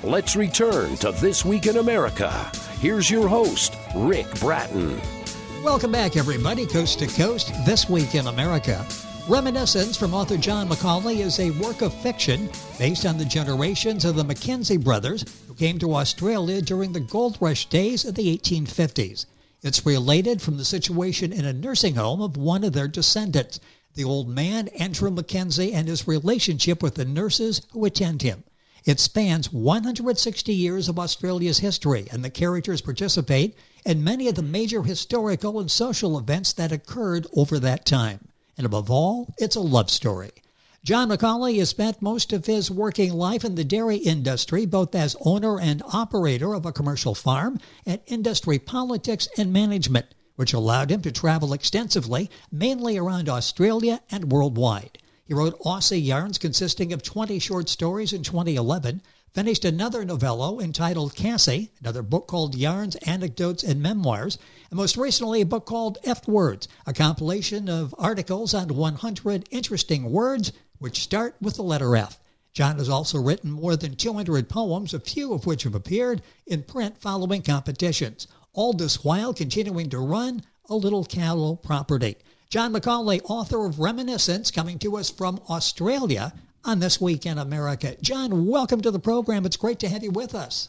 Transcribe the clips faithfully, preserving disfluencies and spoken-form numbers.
Let's return to This Week in America. Here's your host, Rick Bratton. Welcome back, everybody, coast to coast, This Week in America. Reminiscence from author John Macaulay is a work of fiction based on the generations of the Mackenzie brothers who came to Australia during the gold rush days of the eighteen fifties. It's related from the situation in a nursing home of one of their descendants, the old man, Andrew Mackenzie, and his relationship with the nurses who attend him. It spans one hundred sixty years of Australia's history, and the characters participate in many of the major historical and social events that occurred over that time. And above all, it's a love story. John Macaulay has spent most of his working life in the dairy industry, both as owner and operator of a commercial farm, and industry politics and management, which allowed him to travel extensively, mainly around Australia and worldwide. He wrote Aussie Yarns consisting of twenty short stories in twenty eleven, finished another novello entitled Cassie, another book called Yarns, Anecdotes, and Memoirs, and most recently a book called F Words, a compilation of articles on one hundred interesting words which start with the letter F. John has also written more than two hundred poems, a few of which have appeared in print following competitions, all this while continuing to run a little cattle property. John Macaulay, author of Reminiscence, coming to us from Australia on This Week in America. John, welcome to the program. It's great to have you with us.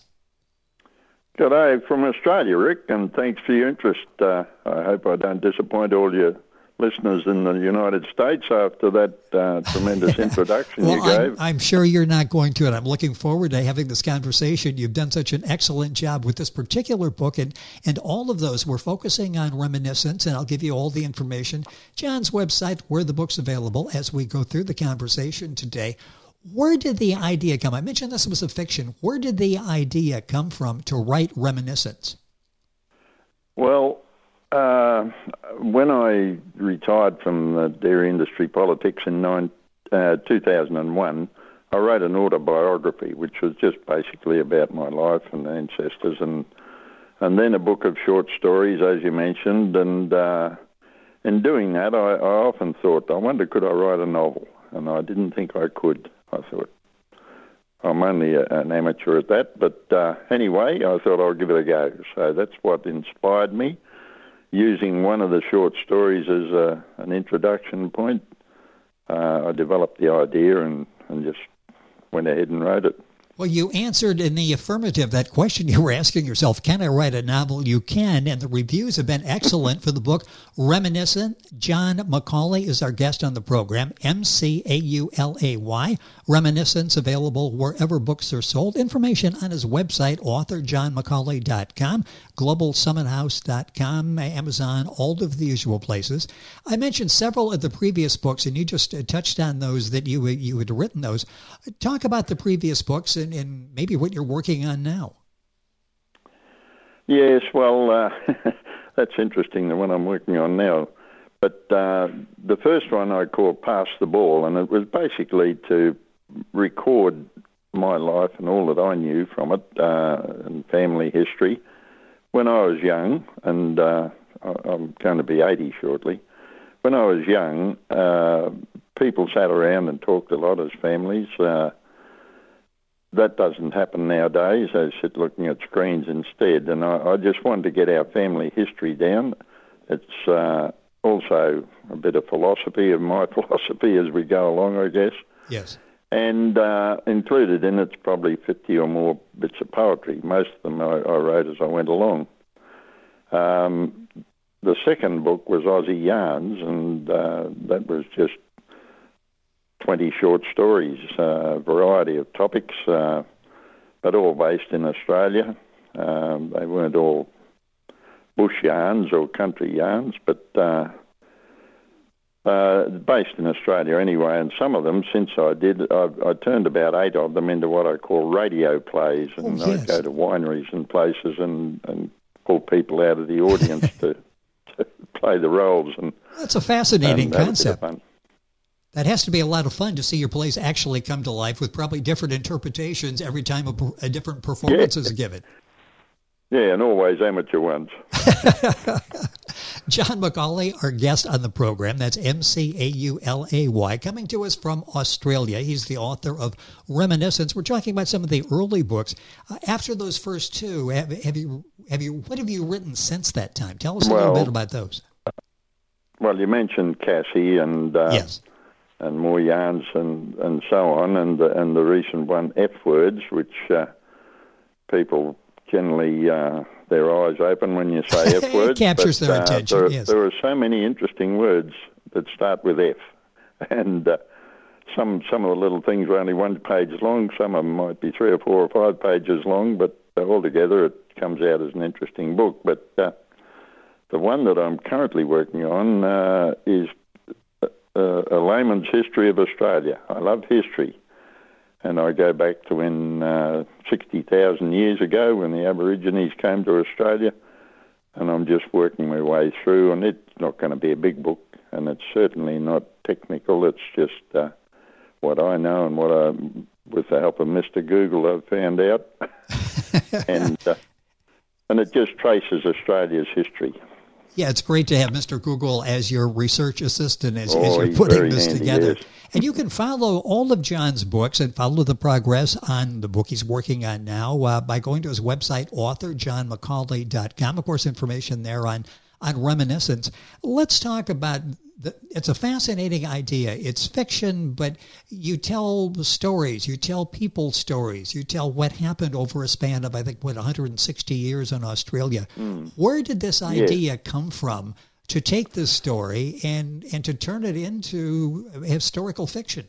Good day from Australia, Rick, and thanks for your interest. Uh, I hope I don't disappoint all your listeners in the United States after that uh, tremendous introduction well, you gave. I'm, I'm sure you're not going to, and I'm looking forward to having this conversation. You've done such an excellent job with this particular book, and, and all of those. We're focusing on Reminiscence, and I'll give you all the information. John's website, where the book's available, as we go through the conversation today. Where did the idea come? I mentioned this was a fiction. Where did the idea come from to write Reminiscence? Well, Uh, when I retired from the dairy industry politics in nine, uh, two thousand one, I wrote an autobiography, which was just basically about my life and ancestors, and and then a book of short stories, as you mentioned. And uh, in doing that, I, I often thought, I wonder, could I write a novel? And I didn't think I could. I thought, I'm only a, an amateur at that. But uh, anyway, I thought I'll give it a go. So that's what inspired me. Using one of the short stories as a, an introduction point, uh, I developed the idea and, and just went ahead and wrote it. Well, you answered in the affirmative that question you were asking yourself, can I write a novel? You can, and the reviews have been excellent for the book. Reminiscent. John Macaulay is our guest on the program, M C A U L A Y. Reminiscence, available wherever books are sold. Information on his website, author john macaulay dot com, global summit house dot com, Amazon, all of the usual places. I mentioned several of the previous books, and you just uh, touched on those that you, you had written those. Talk about the previous books and, and maybe what you're working on now. Yes, well, uh, that's interesting, the one I'm working on now. But uh, the first one I called Pass the Ball, and it was basically to record my life and all that I knew from it, uh, and family history. When I was young, and uh, I'm going to be eighty shortly, when I was young, uh, people sat around and talked a lot as families. Uh, that doesn't happen nowadays. They sit looking at screens instead, and I, I just wanted to get our family history down. It's uh, also a bit of philosophy, of my philosophy as we go along, I guess. Yes. And uh, included in it's probably fifty or more bits of poetry. Most of them I, I wrote as I went along. Um, the second book was Aussie Yarns, and uh, that was just twenty short stories, a uh, variety of topics, uh, but all based in Australia. Um, they weren't all bush yarns or country yarns, but uh, uh, based in Australia anyway. And some of them, since I did, I, I turned about eight of them into what I call radio plays, and oh, yes. I go to wineries and places and, and pull people out of the audience to, to play the roles. And that's a fascinating and concept. That has to be a lot of fun to see your plays actually come to life with probably different interpretations every time a, a different performance yeah. is given. Yeah, and always amateur ones. John Macaulay, our guest on the program. That's M C A U L A Y, coming to us from Australia. He's the author of Reminiscence. We're talking about some of the early books. Uh, after those first two, have, have you have you what have you written since that time? Tell us a well, little bit about those. Well, you mentioned Cassie and uh, yes. and more yarns and, and so on, and the, and the recent one, F Words, which uh, people generally uh, their eyes open when you say F words. It captures but, their uh, attention, there, yes. There are so many interesting words that start with F, and uh, some some of the little things are only one page long, some of them might be three or four or five pages long, but altogether it comes out as an interesting book. But uh, the one that I'm currently working on uh, is a, a layman's history of Australia. I love history. And I go back to when uh, sixty thousand years ago when the Aborigines came to Australia, and I'm just working my way through, and it's not going to be a big book, and it's certainly not technical. It's just uh, what I know and what I, with the help of Mister Google, I've found out. and uh, and it just traces Australia's history. Yeah, it's great to have Mister Google as your research assistant as, oh, as you're he's putting very this handy, together. Yes. And you can follow all of John's books and follow the progress on the book he's working on now uh, by going to his website, author john macaulay dot com. Of course, information there on, on Reminiscence. Let's talk about, the, it's a fascinating idea. It's fiction, but you tell stories, you tell people stories, you tell what happened over a span of, I think, what, one hundred sixty years in Australia. Mm. Where did this idea yes. come from to take this story and, and to turn it into historical fiction?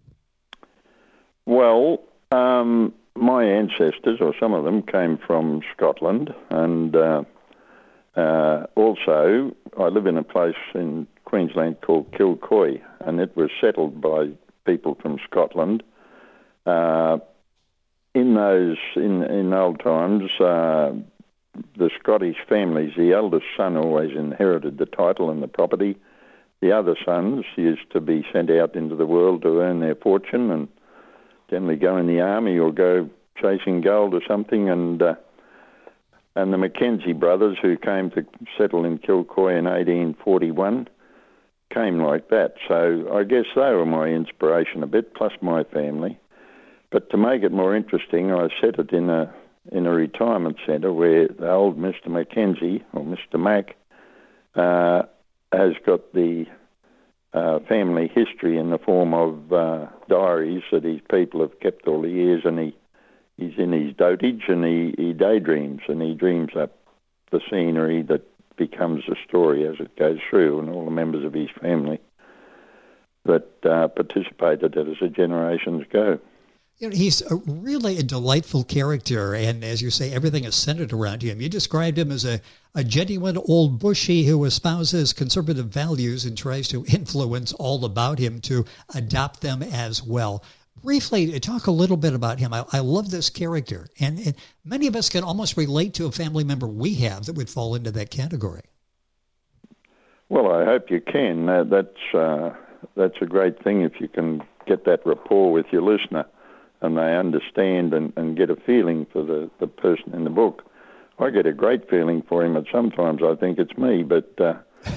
Well, um, my ancestors, or some of them, came from Scotland, and uh, uh, also I live in a place in Queensland called Kilcoy, and it was settled by people from Scotland. Uh, in those, in, in old times, uh, the Scottish families, the eldest son always inherited the title and the property. The other sons used to be sent out into the world to earn their fortune and generally go in the army or go chasing gold or something. And uh, and the Mackenzie brothers, who came to settle in Kilcoy in eighteen forty-one, came like that. So I guess they were my inspiration a bit, plus my family. But to make it more interesting, I set it in a in a retirement centre where the old Mister Mackenzie, or Mister Mac, uh, has got the uh, family history in the form of uh, diaries that his people have kept all the years, and he, he's in his dotage and he, he daydreams, and he dreams up the scenery that becomes the story as it goes through, and all the members of his family that uh, participated as the generations go. You know, he's a really a delightful character, and as you say, everything is centered around him. You described him as a, a genuine old bushie who espouses conservative values and tries to influence all about him to adopt them as well. Briefly, talk a little bit about him. I, I love this character, and, and many of us can almost relate to a family member we have that would fall into that category. Well, I hope you can. Uh, that's, uh, that's a great thing if you can get that rapport with your listener, and they understand and, and get a feeling for the, the person in the book. I get a great feeling for him, and sometimes I think it's me, but, uh,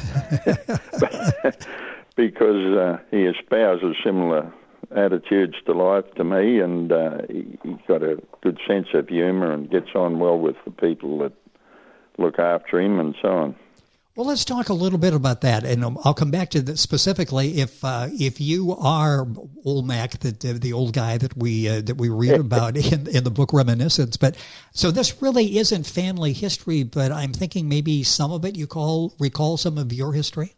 but because uh, he espouses similar attitudes to life to me, and uh, he, he's got a good sense of humour and gets on well with the people that look after him and so on. Well, let's talk a little bit about that, and um, I'll come back to that specifically. If uh, if you are old Mac, that uh, the old guy that we uh, that we read about in in the book Reminiscence, but so this really isn't family history, but I'm thinking maybe some of it you call recall some of your history.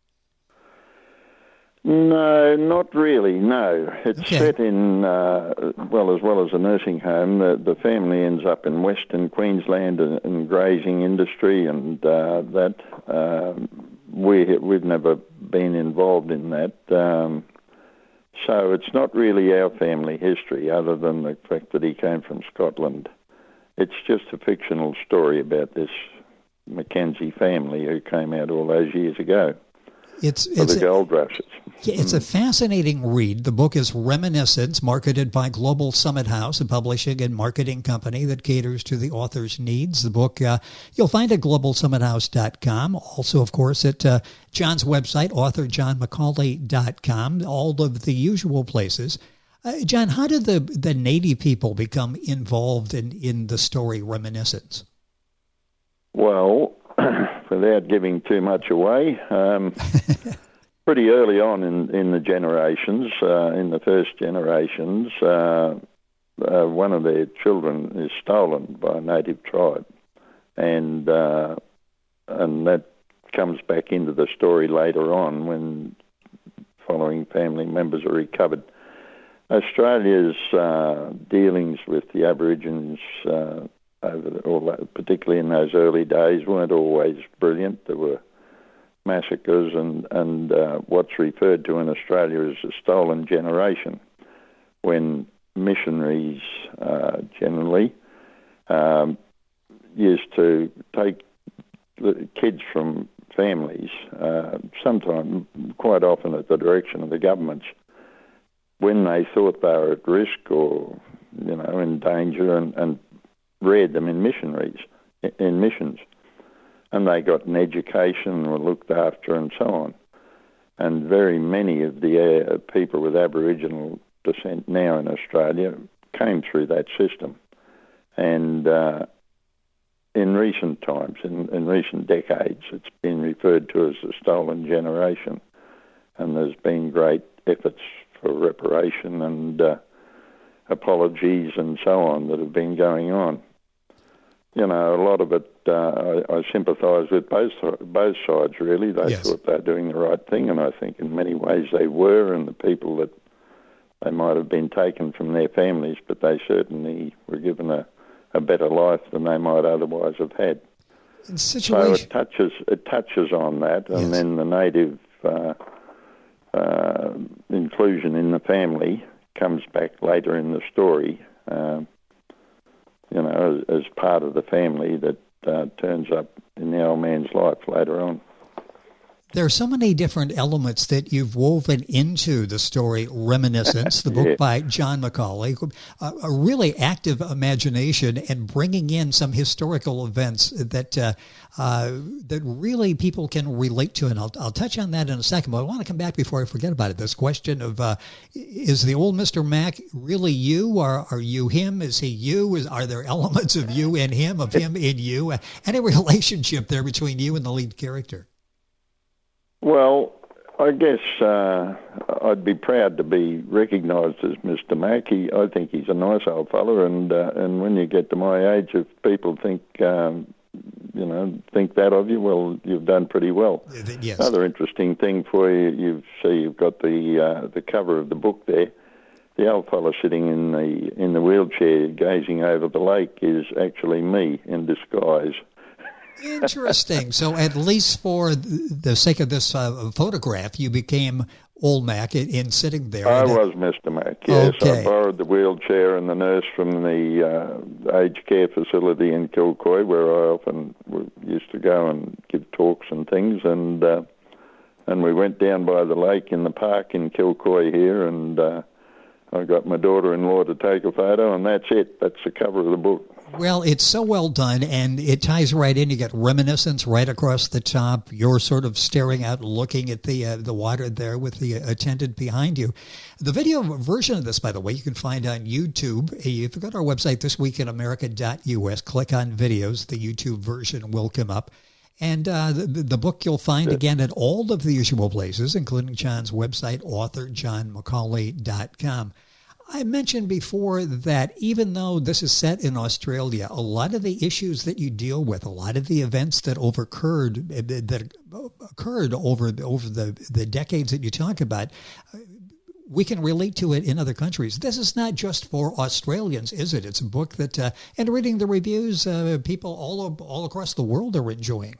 No, not really, no. It's okay. set in, uh, well, as well as a nursing home. The, the family ends up in Western Queensland in, in grazing industry, and uh, that uh, we, we've never been involved in that. Um, so it's not really our family history, other than the fact that he came from Scotland. It's just a fictional story about this Mackenzie family who came out all those years ago. It's, for it's the gold rushes. It's a fascinating read. The book is Reminiscence, marketed by Global Summit House, a publishing and marketing company that caters to the author's needs. The book uh, you'll find at global summit house dot com. Also, of course, at uh, John's website, author john mccauley dot com, all of the usual places. Uh, John, how did the, the Native people become involved in, in the story Reminiscence? Well, without giving too much away, um, pretty early on in, in the generations, uh, in the first generations, uh, uh, one of their children is stolen by a native tribe, and uh, and that comes back into the story later on when following family members are recovered. Australia's uh, dealings with the Aborigines, uh, over the, or particularly in those early days, weren't always brilliant. There were massacres and, and uh, what's referred to in Australia as a stolen generation, when missionaries uh, generally um, used to take the kids from families, uh, sometimes, quite often at the direction of the governments, when they thought they were at risk or, you know, in danger, and, and reared them in missionaries, in missions. And they got an education and were looked after and so on. And very many of the uh, people with Aboriginal descent now in Australia came through that system. And uh, in recent times, in, in recent decades, it's been referred to as the stolen generation. And there's been great efforts for reparation and uh, apologies and so on that have been going on. You know, a lot of it, uh, I, I sympathise with both both sides, really. They yes. thought they were doing the right thing, and I think in many ways they were, and the people that they might have been taken from their families, but they certainly were given a, a better life than they might otherwise have had. Situation... So it touches, it touches on that, and yes. then the native... Uh, Uh, inclusion in the family comes back later in the story, uh, you know, as, as part of the family that uh, turns up in the old man's life later on. There are so many different elements that you've woven into the story Reminiscence, the book yeah. by John McCauley, a, a really active imagination and bringing in some historical events that uh, uh, that really people can relate to. And I'll, I'll touch on that in a second, but I want to come back before I forget about it. This question of, uh, is the old Mister Mac really you, or are you him? Is he you? Is, are there elements of you in him, of him in you? Uh, any relationship there between you and the lead character? Well, I guess uh, I'd be proud to be recognised as Mister Mac. He, I think he's a nice old fella, and uh, and when you get to my age, if people think um, you know think that of you, well, you've done pretty well. Yes. Another interesting thing for you, you see, you've got the uh, the cover of the book there. The old fella sitting in the in the wheelchair, gazing over the lake, is actually me in disguise. Interesting. So at least for the sake of this uh, photograph, you became Old Mac in, in sitting there. I was Mister Mac, yes. Okay. I borrowed the wheelchair and the nurse from the uh, aged care facility in Kilcoy, where I often used to go and give talks and things. And uh, and we went down by the lake in the park in Kilcoy here, and uh, I got my daughter-in-law to take a photo, and that's it. That's the cover of the book. Well, it's so well done, and it ties right in. You get Reminiscence right across the top. You're sort of staring out, looking at the uh, the water there with the attendant behind you. The video version of this, by the way, you can find on YouTube. If you go to our website, this week in america dot u s, click on videos. The YouTube version will come up. And uh, the, the book you'll find, again, at all of the usual places, including John's website, author john mccauley dot com. I mentioned before that even though this is set in Australia, a lot of the issues that you deal with, a lot of the events that occurred that occurred over over the, the decades that you talk about, we can relate to it in other countries. This is not just for Australians, is it? It's a book that, uh, and reading the reviews, uh, people all all across the world are enjoying.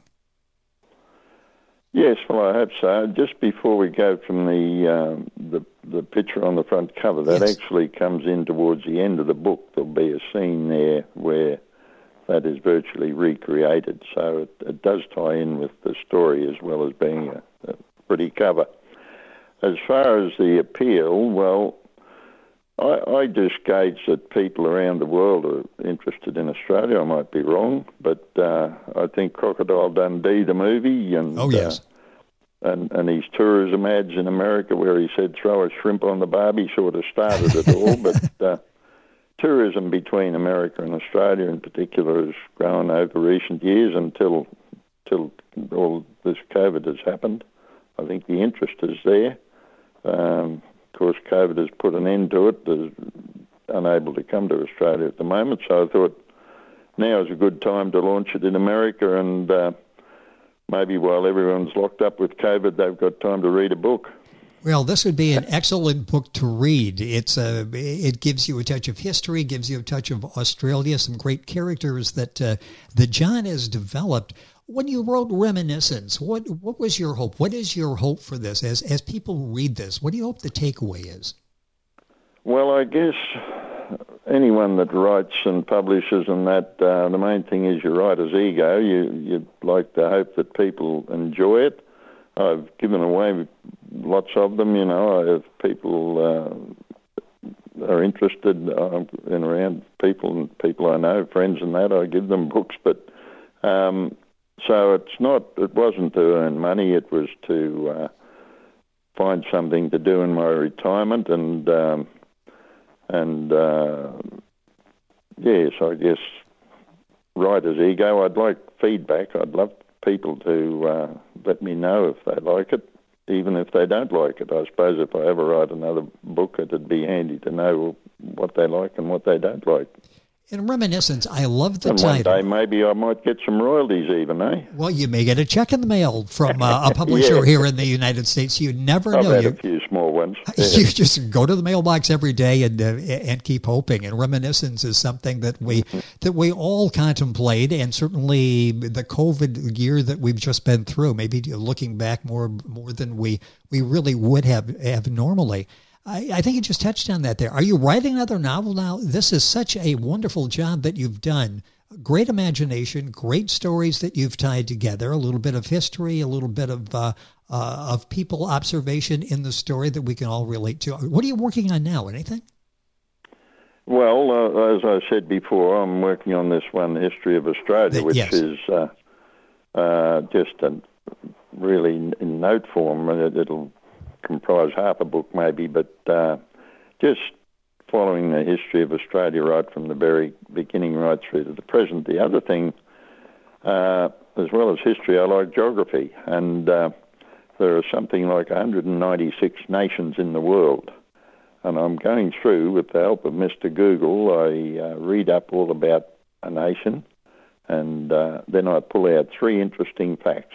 Yes, well, I hope so. Just before we go from the um, the, the picture on the front cover, that yes. actually comes in towards the end of the book. There'll be a scene there where that is virtually recreated. So it, it does tie in with the story as well as being a, a pretty cover. As far as the appeal, well, I, I just gauge that people around the world are interested in Australia. I might be wrong, but uh, I think Crocodile Dundee, the movie, and oh yes, uh, and and his tourism ads in America, where he said "throw a shrimp on the barbie," sort of started it all. But uh, tourism between America and Australia, in particular, has grown over recent years until until all this COVID has happened. I think the interest is there. Um, Of course, COVID has put an end to it. They're unable to come to Australia at the moment, so I thought now is a good time to launch it in America, and uh, maybe while everyone's locked up with COVID, they've got time to read a book. Well, this would be an excellent book to read. It's a, it gives you a touch of history, gives you a touch of Australia, some great characters that uh, that John has developed. When you wrote Reminiscence, what what was your hope? What is your hope for this? As as people read this, what do you hope the takeaway is? Well, I guess anyone that writes and publishes and that, uh, the main thing is your writer's ego. You, you'd like to hope that people enjoy it. I've given away lots of them, you know. If people uh, are interested uh, in around people and people I know, friends and that, I give them books, but... Um, So it's not. It wasn't to earn money. It was to uh, find something to do in my retirement, and um, and uh, yes, I guess writer's ego. I'd like feedback. I'd love people to uh, let me know if they like it, even if they don't like it. I suppose if I ever write another book, it'd be handy to know what they like and what they don't like. In Reminiscence, I love the and title. One day maybe I might get some royalties even, eh? Well, you may get a check in the mail from uh, a publisher yeah. here in the United States. You never I've know. had you, a few small ones. Yeah. You just go to the mailbox every day and uh, and keep hoping. And Reminiscence is something that we that we all contemplate, and certainly the COVID year that we've just been through, maybe looking back more more than we, we really would have, have normally. I, I think you just touched on that there. Are you writing another novel now? This is such a wonderful job that you've done. Great imagination, great stories that you've tied together, a little bit of history, a little bit of uh, uh, of people observation in the story that we can all relate to. What are you working on now? Anything? Well, uh, as I said before, I'm working on this one, History of Australia, which yes. is uh, uh, just a, really in note form. It, it'll comprise half a book maybe, but uh, just following the history of Australia right from the very beginning right through to the present. The other thing, uh, as well as history, I like geography, and uh, there are something like one hundred ninety-six nations in the world, and I'm going through, with the help of Mister Google, I uh, read up all about a nation, and uh, then I pull out three interesting facts.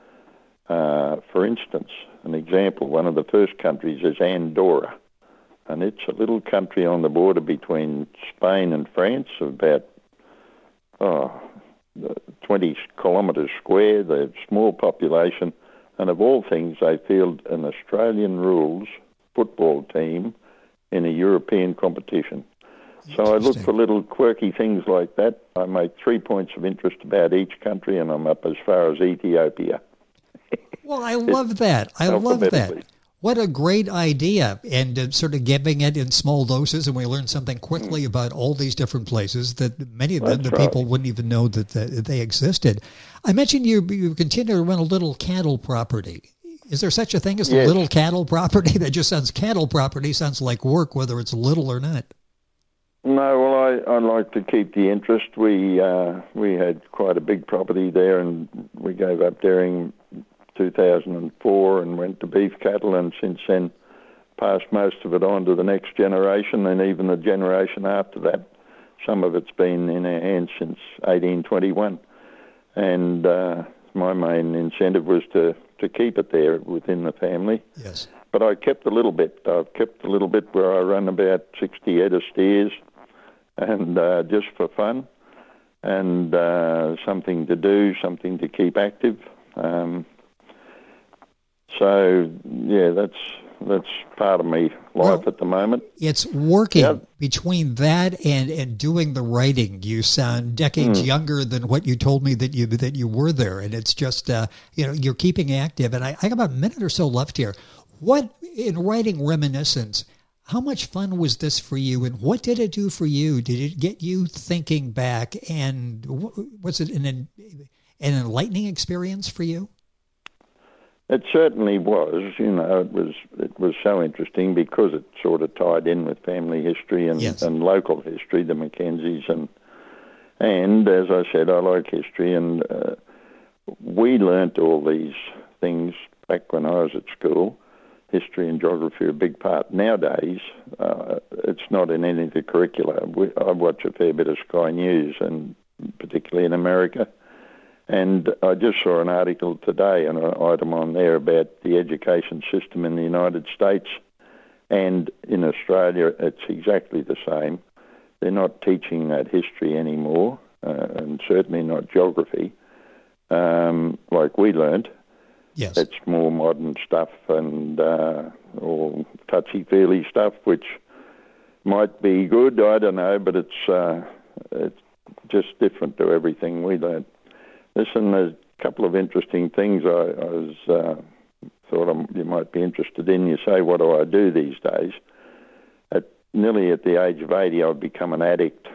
Uh, for instance, an example, one of the first countries is Andorra, and it's a little country on the border between Spain and France of about oh, twenty kilometres square. They have small population, and of all things, they field an Australian rules football team in a European competition. So I look for little quirky things like that. I make three points of interest about each country, and I'm up as far as Ethiopia. Well, I love that. I love that. What a great idea. And uh, sort of giving it in small doses, and we learn something quickly mm. about all these different places that many of them, the right. people wouldn't even know that, that they existed. I mentioned you, you continue to run a little cattle property. Is there such a thing as yes. a little cattle property? That just sounds, cattle property sounds like work, whether it's little or not. No, well, I, I like to keep the interest. We uh, we had quite a big property there, and we gave up dairying two thousand four and went to beef cattle, and since then passed most of it on to the next generation, and even the generation after that. Some of it's been in our hands since eighteen twenty-one. And uh, my main incentive was to, to keep it there within the family. Yes. But I kept a little bit. I've kept a little bit where I run about sixty head of steers, and uh, just for fun, and uh, something to do, something to keep active. Um, so, yeah, that's that's part of me life well, at the moment. It's working yep. between that and, and doing the writing. You sound decades mm. younger than what you told me that you that you were there, and it's just uh, you know you're keeping active. And I, I got about a minute or so left here. What in writing Reminiscence? How much fun was this for you, and what did it do for you? Did it get you thinking back, and was it an an enlightening experience for you? It certainly was. You know, it was it was so interesting because it sort of tied in with family history and, yes. and local history, the Mackenzies, and and as I said, I like history, and uh, we learnt all these things back when I was at school. History and geography are a big part. Nowadays, uh, it's not in any of the curricula. We, I watch a fair bit of Sky News, and particularly in America. And I just saw an article today, an item on there about the education system in the United States, and in Australia it's exactly the same. They're not teaching that history anymore, uh, and certainly not geography, um, like we learnt. Yes. It's more modern stuff and uh, all touchy-feely stuff, which might be good, I don't know, but it's, uh, it's just different to everything we learnt. Listen, there's a couple of interesting things I, I was uh, thought I'm, you might be interested in. You say, what do I do these days? At nearly at the age of eighty, I've become an addict.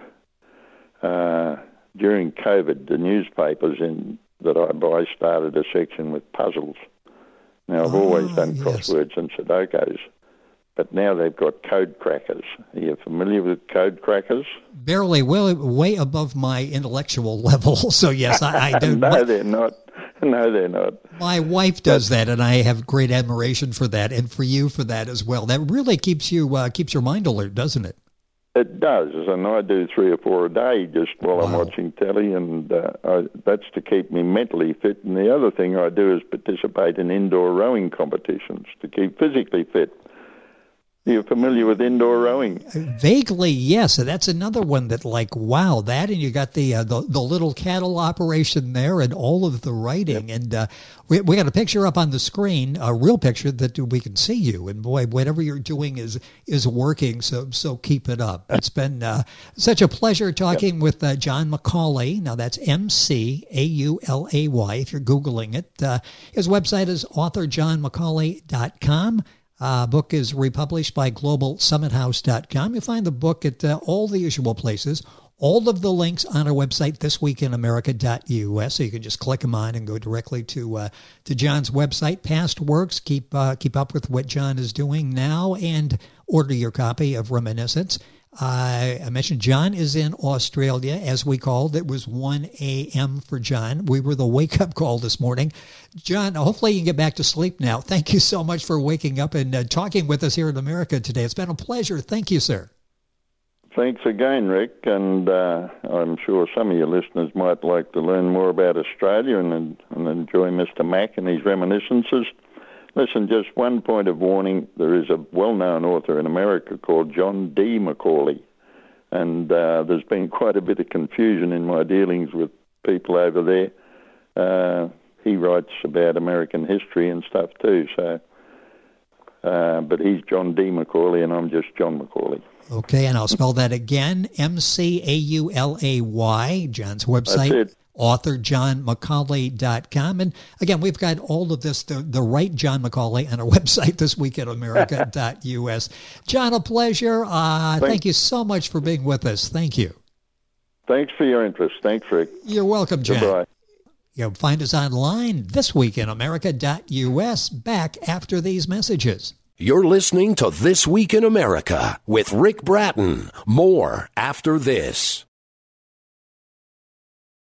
Uh, during COVID, the newspapers in that I buy started a section with puzzles. Now, I've oh, always done yes. crosswords and Sudokus, but now they've got code crackers. Are you familiar with code crackers? Barely, well, way above my intellectual level. So yes, I, I do. no, my, they're not. No, they're not. My wife does but, that, and I have great admiration for that, and for you for that as well. That really keeps you uh, keeps your mind alert, doesn't it? It does, and I do three or four a day just while wow. I'm watching telly, and uh, I, that's to keep me mentally fit. And the other thing I do is participate in indoor rowing competitions to keep physically fit. You're familiar with indoor rowing? Vaguely, yes. That's another one that, like, wow, that, and you got the uh, the, the little cattle operation there, and all of the writing, yep. and uh, we we got a picture up on the screen, a real picture that we can see you, and boy, whatever you're doing is is working. So so keep it up. It's been uh, such a pleasure talking yep. with uh, John McCauley. Now that's M C A U L A Y. If you're googling it, uh, his website is author john mccauley dot com. Uh, book is republished by global summit house dot com. You'll find the book at uh, all the usual places. All of the links on our website, this week in america dot U S, so you can just click them on and go directly to uh, to John's website. Past works, keep uh, keep up with what John is doing now, and order your copy of Reminiscence. Uh, I mentioned John is in Australia, as we called. It was one a.m. for John. We were the wake-up call this morning. John, hopefully you can get back to sleep now. Thank you so much for waking up and uh, talking with us here in America today. It's been a pleasure. Thank you, sir. Thanks again, Rick, and uh, I'm sure some of your listeners might like to learn more about Australia and, and enjoy Mister Mack and his reminiscences. Listen, just one point of warning. There is a well-known author in America called John D. McCauley, and uh, there's been quite a bit of confusion in my dealings with people over there. Uh, he writes about American history and stuff too, so... Uh, but he's John D. McCauley, and I'm just John McCauley. Okay, and I'll spell that again, M C A U L A Y, John's website. That's it. author john mccauley dot com. And again, we've got all of this, the, the right John McCauley, on our website, this week at america dot U S. John, a pleasure. Uh, thank you so much for being with us. Thank you. Thanks for your interest. Thanks, Rick. You're welcome, John. Goodbye. You'll find us online, this week in america dot U S, back after these messages. You're listening to This Week in America with Rick Bratton. More after this.